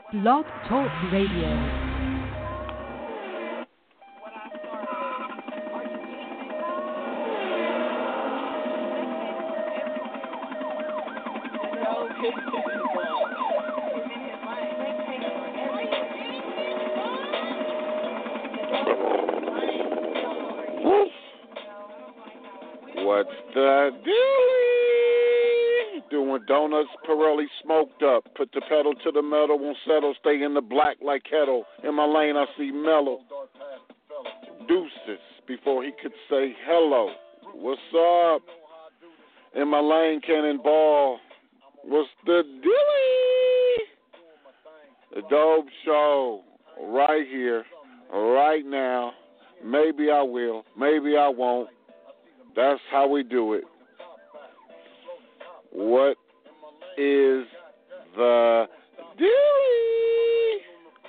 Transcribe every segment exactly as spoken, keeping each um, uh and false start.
Blog Talk Radio. What's the dealie? Doing donuts, Pirelli smoked up. Put the pedal to the metal, won't settle. Stay in the black like kettle. In my lane, I see mellow. Deuces before he could say hello. What's up? In my lane, cannonball. What's the dealie? The Dope Show, right here, right now. Maybe I will, maybe I won't. That's how we do it. What is the dealie?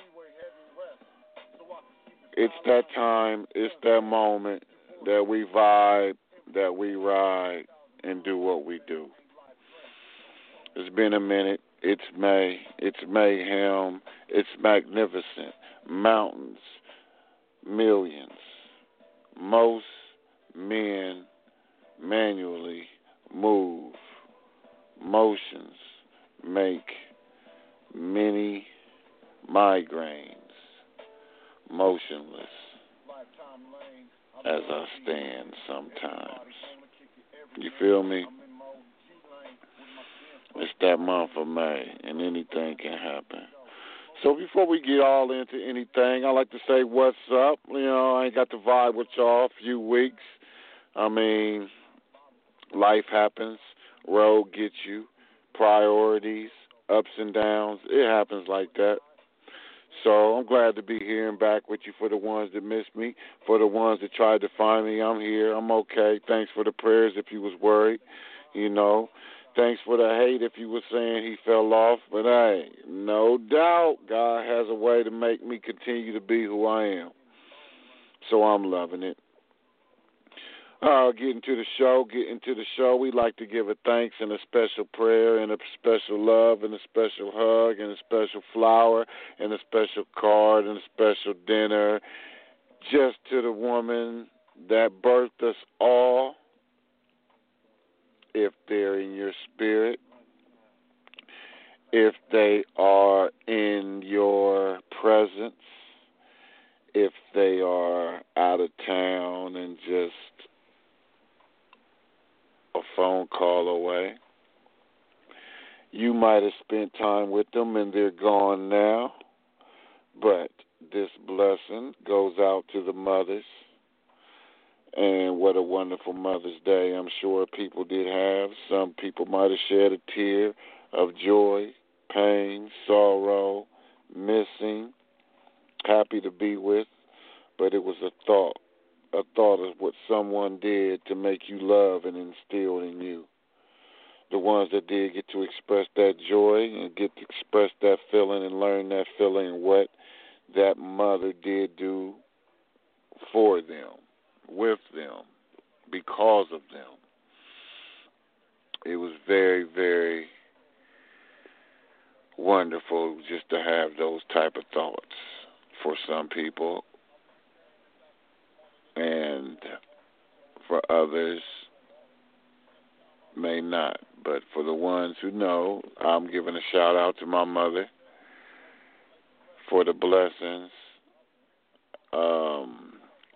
It's that time, it's that moment that we vibe, that we ride, and do what we do. It's been a minute. It's May. It's mayhem. It's magnificent. Mountains, millions. Most men manually move. Motions make many migraines motionless as I stand sometimes. You feel me? It's that month of May, and anything can happen. So before we get all into anything, I like to say what's up. You know, I ain't got to vibe with y'all a few weeks. I mean, life happens. Road gets you. Priorities, ups and downs. It happens like that. So I'm glad to be here and back with you. For the ones that missed me, for the ones that tried to find me, I'm here. I'm okay. Thanks for the prayers if you was worried, you know. Thanks for the hate if you were saying he fell off. But, hey, no doubt God has a way to make me continue to be who I am. So I'm loving it. Uh, getting to the show, getting to the show, we like to give a thanks and a special prayer and a special love and a special hug and a special flower and a special card and a special dinner just to the woman that birthed us all. If they're in your spirit, if they are in your presence, if they are out of town and just a phone call away, you might have spent time with them and they're gone now, but this blessing goes out to the mothers. And what a wonderful Mother's Day I'm sure people did have. Some people might have shed a tear of joy, pain, sorrow, missing, happy to be with. But it was a thought, a thought of what someone did to make you love and instill in you. The ones that did get to express that joy and get to express that feeling and learn that feeling and what that mother did do for them. With them, because of them. It was very, very wonderful just to have those type of thoughts for some people. And for others, may not. But for the ones who know, I'm giving a shout out to my mother for the blessings. Um...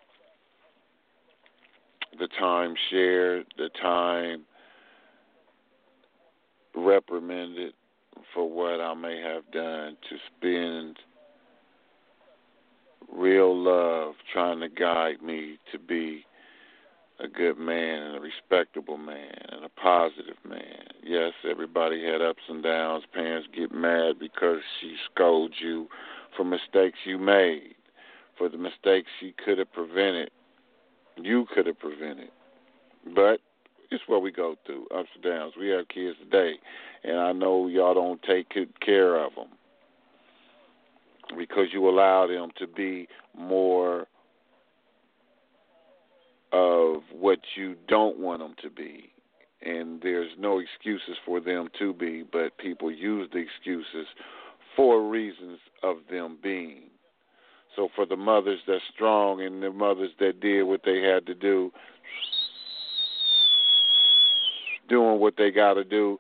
The time shared, the time reprimanded for what I may have done to spend real love trying to guide me to be a good man and a respectable man and a positive man. Yes, everybody had ups and downs. Parents get mad because she scolds you for mistakes you made, for the mistakes she could have prevented. You could have prevented. But it's what we go through, ups and downs. We have kids today, and I know y'all don't take good care of them because you allow them to be more of what you don't want them to be. And there's no excuses for them to be, but people use the excuses for reasons of them being. So for the mothers that's strong and the mothers that did what they had to do, doing what they got to do,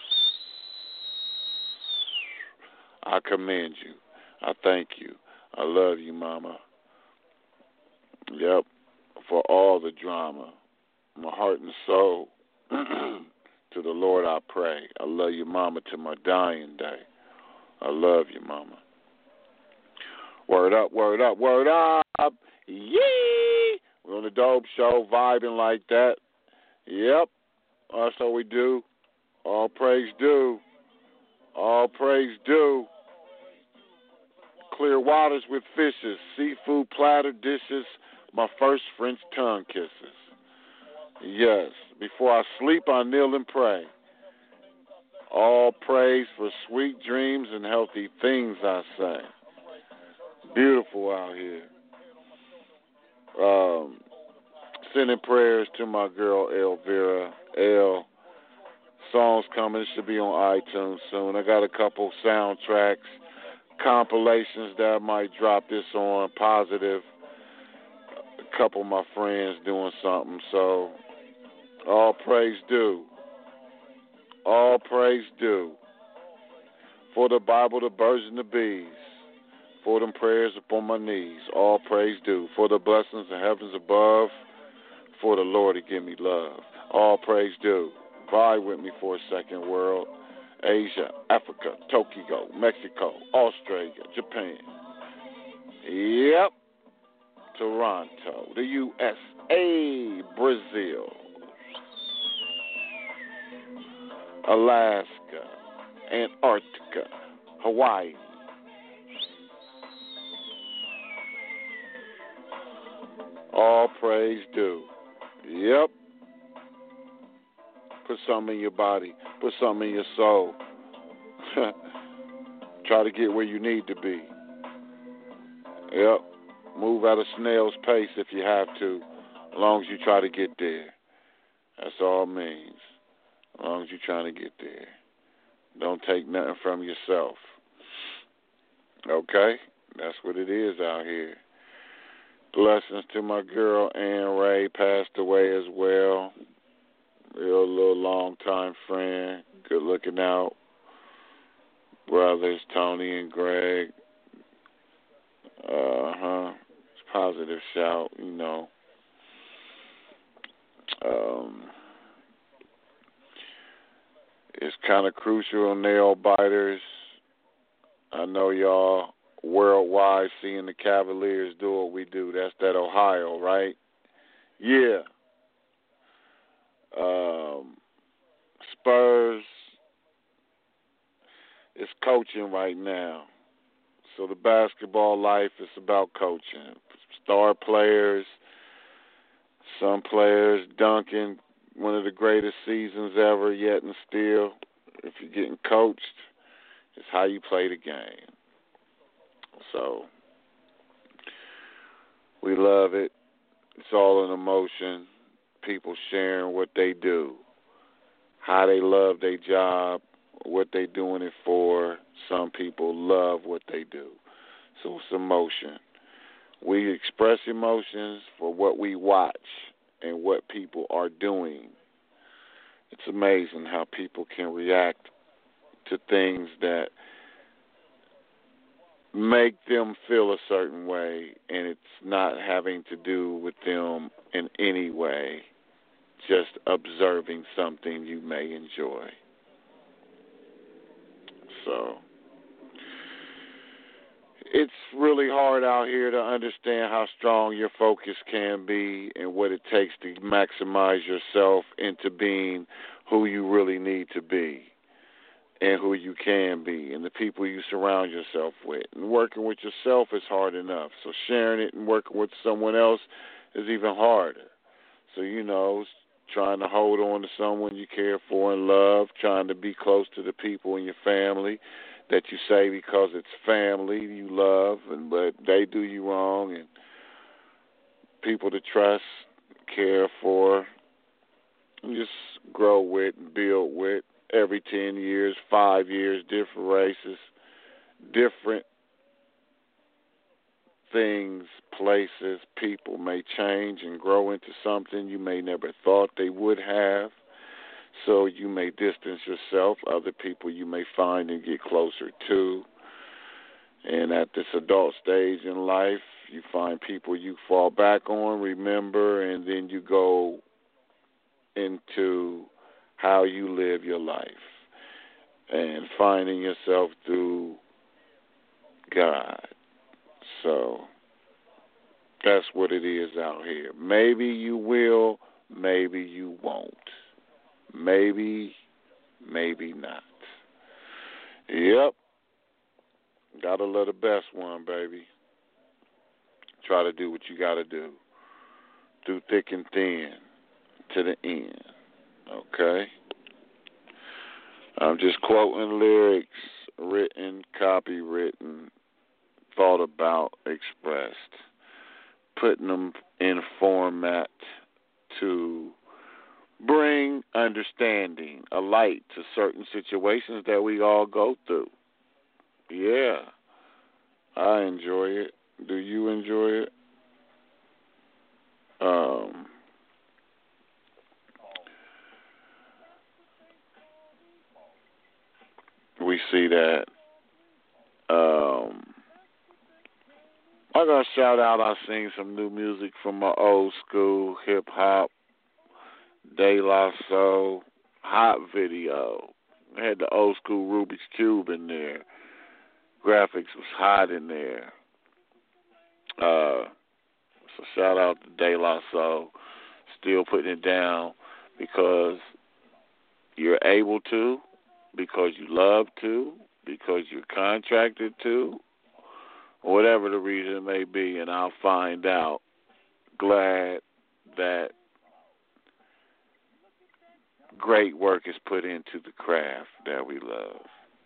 I commend you. I thank you. I love you, Mama. Yep, for all the drama, my heart and soul. To the Lord I pray. I love you, Mama, to my dying day. I love you, Mama. Word up, word up, word up. Yee! We're on the Dope Show, vibing like that. Yep, that's how we do. All praise due. All praise due. Clear waters with fishes, seafood platter dishes, my first French tongue kisses. Yes, before I sleep, I kneel and pray. All praise for sweet dreams and healthy things, I say. Beautiful out here. Um, sending prayers to my girl, Elvira. El, songs coming. It should be on iTunes soon. I got a couple soundtracks, compilations that I might drop this on, positive. A couple of my friends doing something, so all praise due. All praise due. For the Bible, the birds and the bees. For them prayers upon my knees. All praise due. For the blessings in heavens above. For the Lord to give me love. All praise due. Vibe with me for a second, world. Asia, Africa, Tokyo, Mexico, Australia, Japan. Yep. Toronto, the U S A, Brazil, Alaska, Antarctica, Hawaii. All praise due. Yep. Put something in your body. Put something in your soul. Try to get where you need to be. Yep. Move at a snail's pace if you have to, as long as you try to get there. That's all it means. As long as you're trying to get there. Don't take nothing from yourself. Okay? That's what it is out here. Blessings to my girl, Ann Ray, passed away as well. Real little long-time friend. Good looking out. Brothers, Tony and Greg. Uh-huh. Positive shout, you know. Um, it's kind of crucial on nail biters. I know y'all worldwide seeing the Cavaliers do what we do. That's that Ohio, right? Yeah. Um, Spurs is coaching right now. So the basketball life is about coaching. Star players, some players dunking, one of the greatest seasons ever yet and still. If you're getting coached, it's how you play the game. So we love it. It's all an emotion. People sharing what they do, how they love their job, what they doing it for. Some people love what they do. So it's emotion. We express emotions for what we watch and what people are doing. It's amazing how people can react to things that make them feel a certain way, and it's not having to do with them in any way, just observing something you may enjoy. So it's really hard out here to understand how strong your focus can be and what it takes to maximize yourself into being who you really need to be and who you can be and the people you surround yourself with. And working with yourself is hard enough. So sharing it and working with someone else is even harder. So, you know, trying to hold on to someone you care for and love, trying to be close to the people in your family that you say because it's family you love, and but they do you wrong, and people to trust, care for, and just grow with and build with. Every ten years, five years, different races, different things, places, people may change and grow into something you may never thought they would have. So you may distance yourself. Other people you may find and get closer to. And at this adult stage in life, you find people you fall back on, remember, and then you go into how you live your life and finding yourself through God. So that's what it is out here. Maybe you will, maybe you won't. Maybe, maybe not. Yep. Gotta love the best one, baby. Try to do what you gotta do. Through thick and thin, to the end. Okay? I'm just quoting lyrics, written, copywritten, thought about, expressed. Putting them in format to bring understanding, a light to certain situations that we all go through. Yeah, I enjoy it. Do you enjoy it? Um, we see that. Um, I got to shout out, I seen some new music from my old school hip hop, De La Soul, hot video. I had the old school Rubik's Cube in there. Graphics was hot in there. Uh, so shout out to De La Soul. Still putting it down because you're able to, because you love to, because you're contracted to, or whatever the reason may be, and I'll find out. Glad that great work is put into the craft that we love.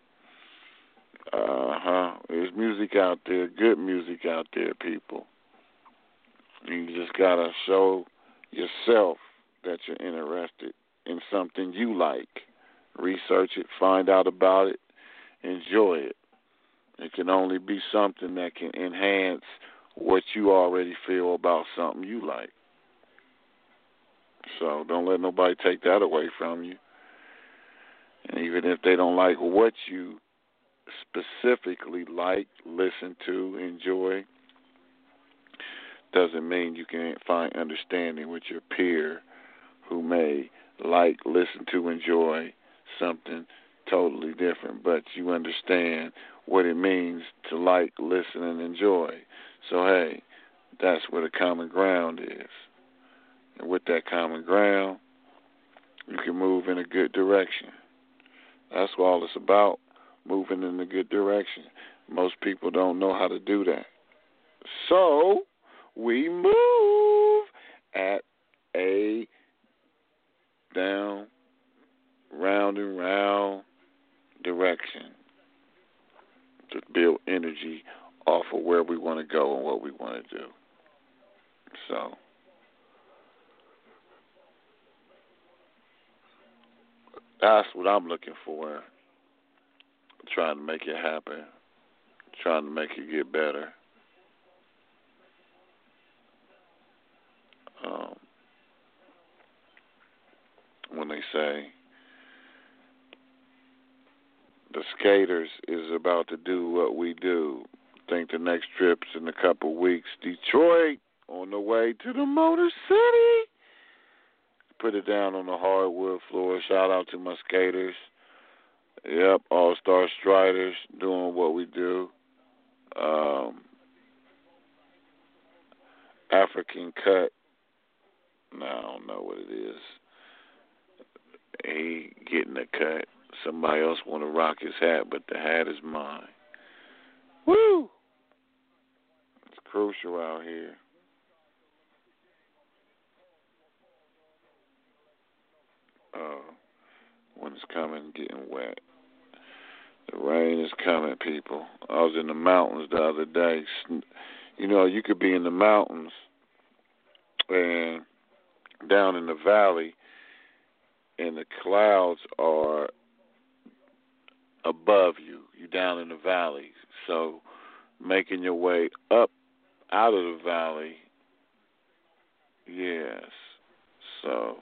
Uh-huh. There's music out there, good music out there, people. You just got to show yourself that you're interested in something you like. Research it, find out about it, enjoy it. It can only be something that can enhance what you already feel about something you like. So don't let nobody take that away from you. And even if they don't like what you specifically like, listen to, enjoy, doesn't mean you can't find understanding with your peer who may like, listen to, enjoy something totally different, but you understand what it means to like, listen, and enjoy. So, hey, that's where the common ground is. And with that common ground, you can move in a good direction. That's what all it's about, moving in a good direction. Most people don't know how to do that. So, we move at a down, round and round direction to build energy off of where we want to go and what we want to do. So, that's what I'm looking for. Trying to make it happen. Trying to make it get better. Um, when they say the skaters is about to do what we do, I think the next trip's in a couple weeks. Detroit on the way to the Motor City. Put it down on the hardwood floor. Shout out to my skaters. Yep, All-Star Striders doing what we do. Um, African Cut. No, I don't know what it is. He getting a cut. Somebody else want to rock his hat, but the hat is mine. Woo! It's crucial out here. Uh, when it's coming, getting wet. The rain is coming, people. I was in the mountains the other day. You know, you could be in the mountains and down in the valley, and the clouds are above you. You're down in the valley. So making your way up out of the valley. Yes. So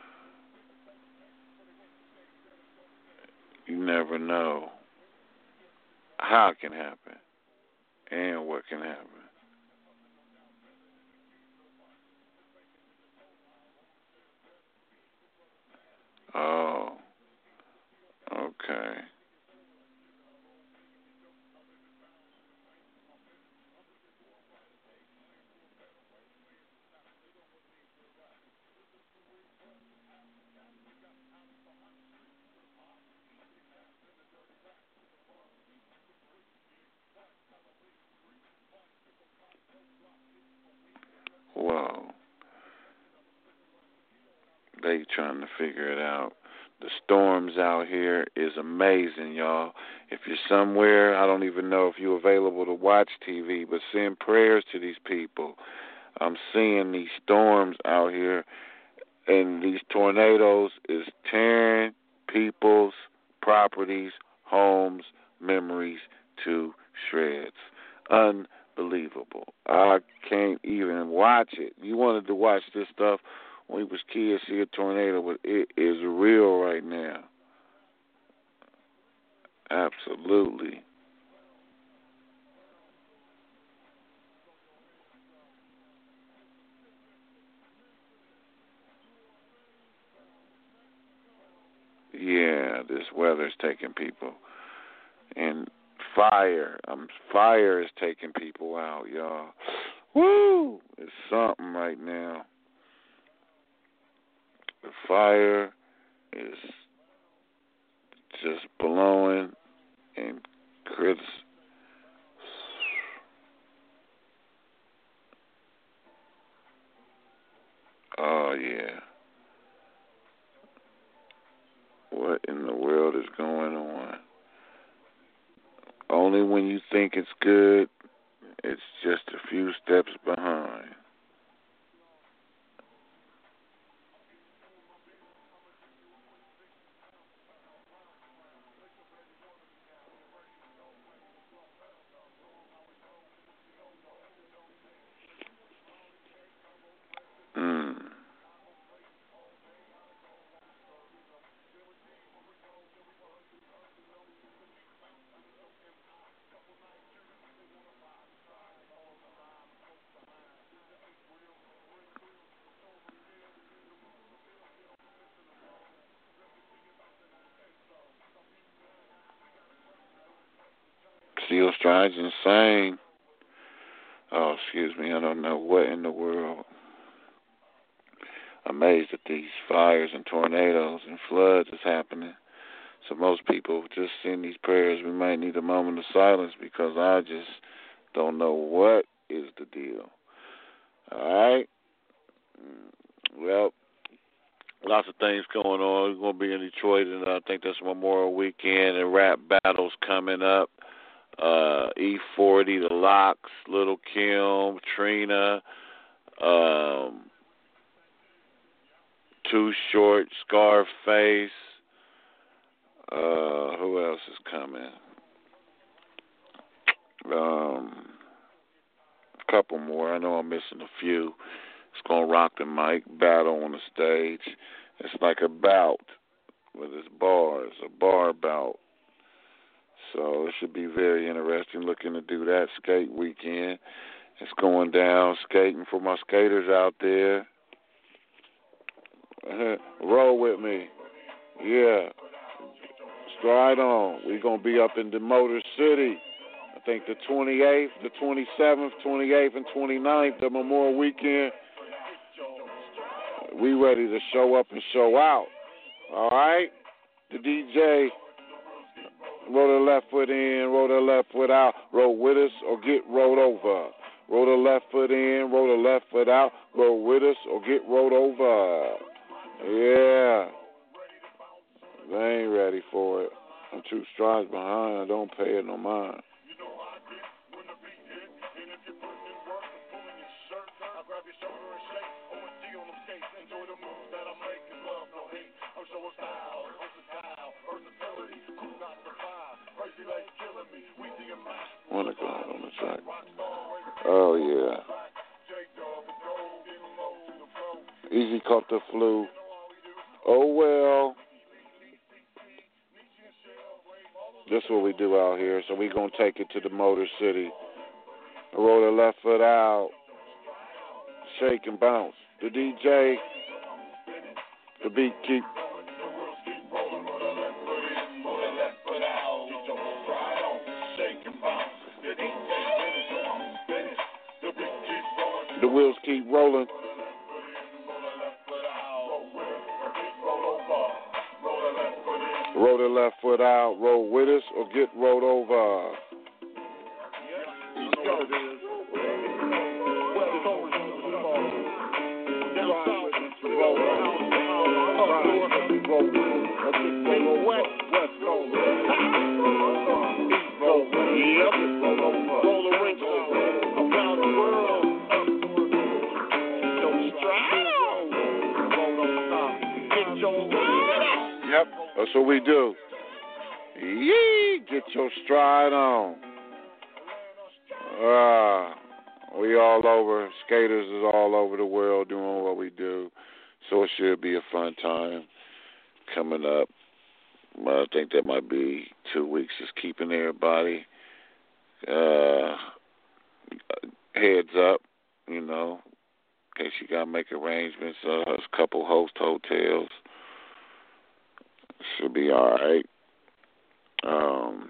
you never know how it can happen and what can happen. Oh, okay. Whoa. They trying to figure it out. The storms out here is amazing, y'all. If you're somewhere, I don't even know if you're available to watch T V, but send prayers to these people. I'm seeing these storms out here, and these tornadoes is tearing people's properties, homes, memories to shreds. Unbelievable. I can't even watch it. You wanted to watch this stuff when we was kids, see a tornado, but it is real right now. Absolutely. Yeah, this weather's taking people. And fire, um, fire is taking people out, y'all. Woo! It's something right now. The fire is just blowing and Chris. Oh yeah. What in the world is going on? Only when you think it's good, it's just a few steps behind. Mm. Steel strides insane. Oh, excuse me. I don't know what in the world. Amazed at these fires and tornadoes and floods is happening. So most people just send these prayers. We might need a moment of silence because I just don't know what is the deal. All right. Well, lots of things going on. We're going to be in Detroit, and I think that's Memorial Weekend, and rap battles coming up. Uh, E forty, The Locks, Little Kim, Trina, um, Too Short, Scarface. Uh, who else is coming? Um, a couple more. I know I'm missing a few. It's going to rock the mic, battle on the stage. It's like a bout with its bars, a bar bout. So it should be very interesting. Looking to do that skate weekend. It's going down, skating for my skaters out there. Roll with me. Yeah. Stride on. We're going to be up in the Motor City. I think the twenty-eighth, the twenty-seventh, twenty-eighth, and twenty-ninth of Memorial Weekend. We ready to show up and show out. All right? The D J, roll the left foot in, roll the left foot out. Roll with us or get rolled over. Roll the left foot in, roll the left foot out. Roll with us or get rolled over. Yeah. They ain't ready for it. I'm two strides behind. I don't pay it no mind. Wanna go out on the track. Oh, yeah. Easy caught the flu. Oh, well. That's what we do out here. So we're going to take it to the Motor City. Roll the left foot out. Shake and bounce. The D J. The beat keep. The wheels keep rolling. Roll the left foot out. Roll with us or get rolled over. Yep, that's what we do. Yee, get your stride on. Ah, we all over. Skaters is all over the world doing what we do. So it should be a fun time coming up. I think that might be two weeks is keeping everybody uh, heads up, you know, in case you got to make arrangements. Uh, there's a couple host hotels. Should be all right. Um,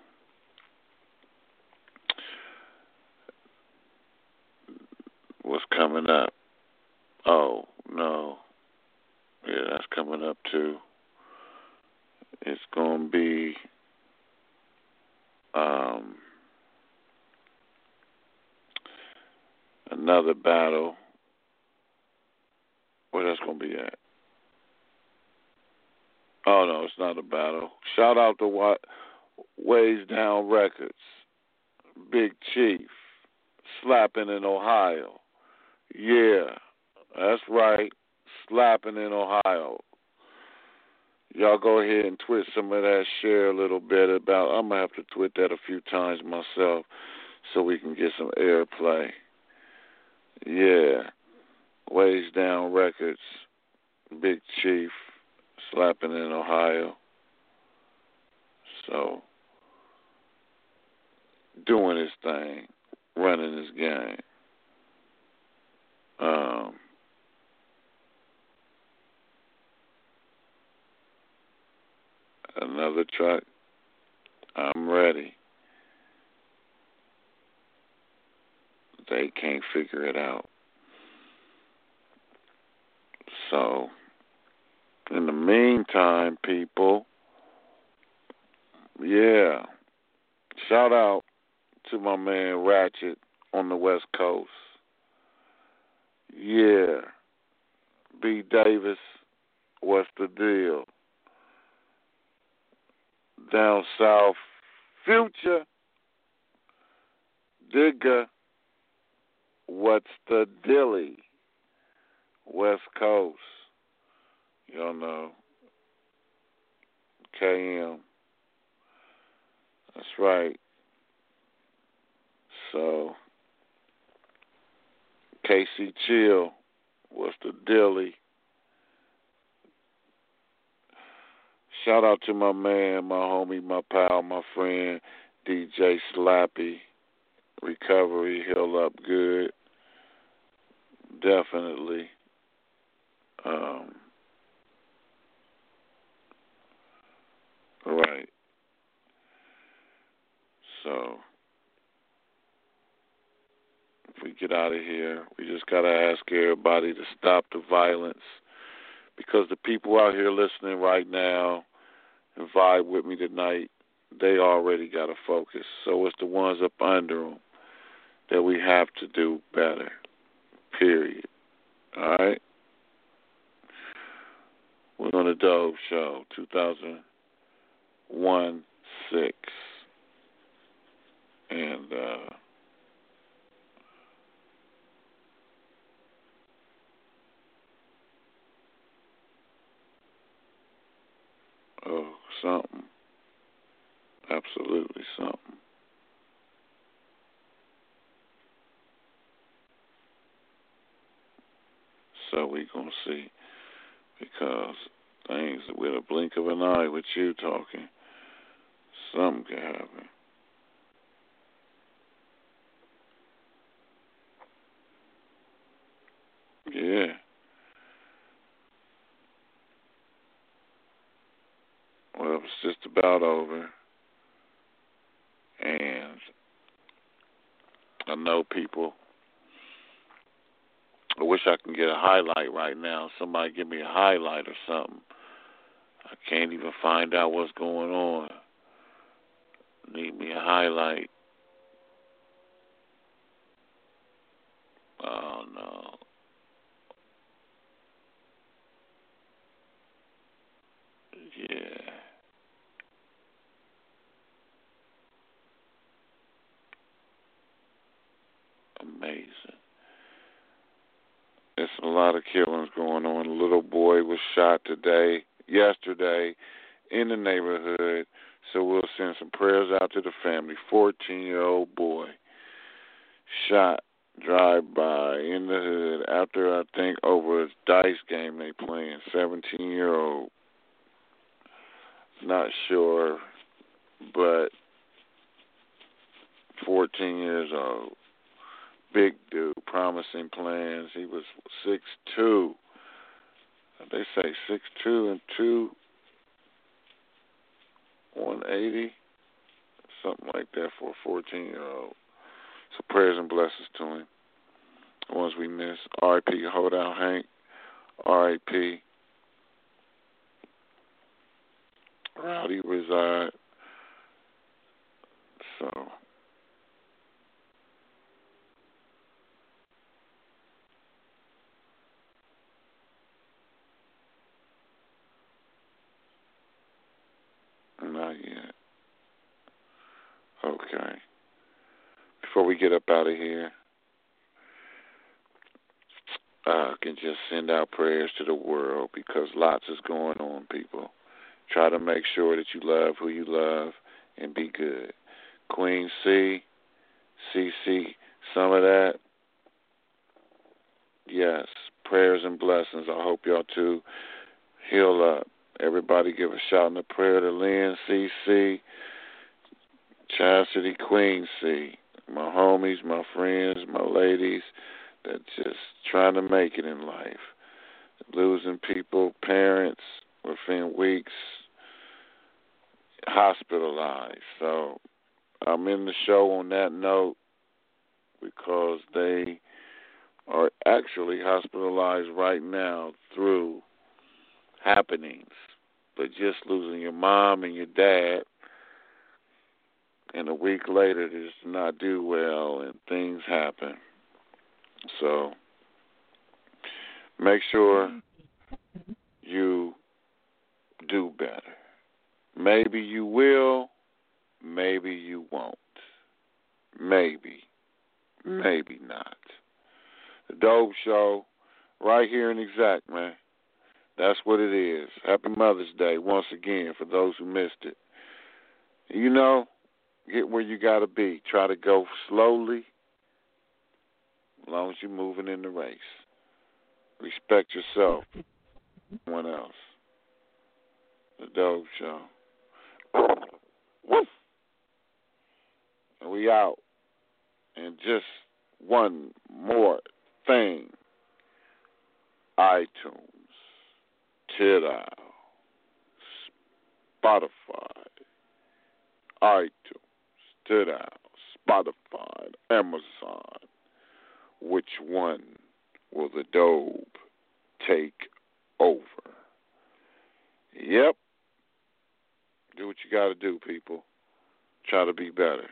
what's coming up? Oh, no. Yeah, that's coming up too. It's going to be um, another battle. Where that's going to be at? Oh, no, it's not a battle. Shout out to what Ways Down Records, Big Chief, slapping in Ohio. Yeah, that's right, slapping in Ohio. Y'all go ahead and twit some of that, share a little bit about. I'm going to have to twit that a few times myself so we can get some airplay. Yeah, Ways Down Records, Big Chief, slapping in Ohio. So, doing his thing, running his game. Um, another track, I'm ready. They can't figure it out. So, in the meantime, people, yeah, shout out to my man Ratchet on the West Coast. Yeah, B. Davis, what's the deal? Down south, Future, Digger, what's the dilly? West Coast, y'all know, K M, that's right. So, K C Chill, what's the dilly? Shout out to my man, my homie, my pal, my friend, D J Slappy. Recovery, heal up good. Definitely. Um, right. So, if we get out of here, we just got to ask everybody to stop the violence, because the people out here listening right now and vibe with me tonight, they already got to focus. So it's the ones up under them that we have to do better, period. All right? We're on the Dove Show, two thousand one six. And, uh, oh, something. Absolutely something. So we're going to see, because things with a blink of an eye with you talking, something can happen. Yeah. Well, it's just about over. And I know people, I wish I can get a highlight right now. Somebody give me a highlight or something. I can't even find out what's going on. Need me a highlight. Oh, no. Yeah. Amazing. There's a lot of killings going on. A little boy was shot today, yesterday, in the neighborhood. So we'll send some prayers out to the family. fourteen-year-old boy shot drive-by in the hood after, I think, over a dice game they playing. seventeen-year-old. Not sure, but fourteen years old. Big dude, promising plans. He was six two. They say six two and two, one eighty, something like that for a fourteen-year-old. So prayers and blessings to him. The ones we miss. R I P Hold Out Hank. R I P Rowdy Reside. So not yet. Okay. Before we get up out of here, I can just send out prayers to the world, because lots is going on, people. Try to make sure that you love who you love and be good. Queen C, C C, some of that. Yes, prayers and blessings. I hope y'all too heal up. Everybody give a shout and a prayer to Lynn, C C, Chastity, Queen C, my homies, my friends, my ladies that just trying to make it in life. Losing people, parents within weeks, hospitalized. So I'm in the show on that note because they are actually hospitalized right now through happenings. But just losing your mom and your dad, and a week later just not do well and things happen. So make sure you do better. Maybe you will, maybe you won't. Maybe, maybe not. The Dope Show, right here in Exact, man. That's what it is. Happy Mother's Day once again for those who missed it. You know, get where you got to be. Try to go slowly as long as you're moving in the race. Respect yourself. Someone else. The Dope Show. Woof. And we out. And just one more thing. iTunes, Tidal, Spotify, iTunes, Tidal, Spotify, Amazon. Which one will the dope take over? Yep. Do what you got to do, people. Try to be better.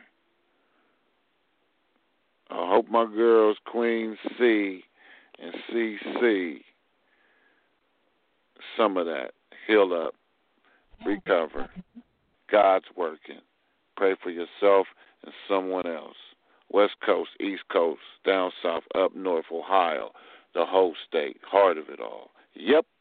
I hope my girls, Queen C and C C, some of that, heal up, recover. God's working. Pray for yourself and someone else. West Coast, East Coast, down south, up north, Ohio, the whole state, heart of it all. Yep.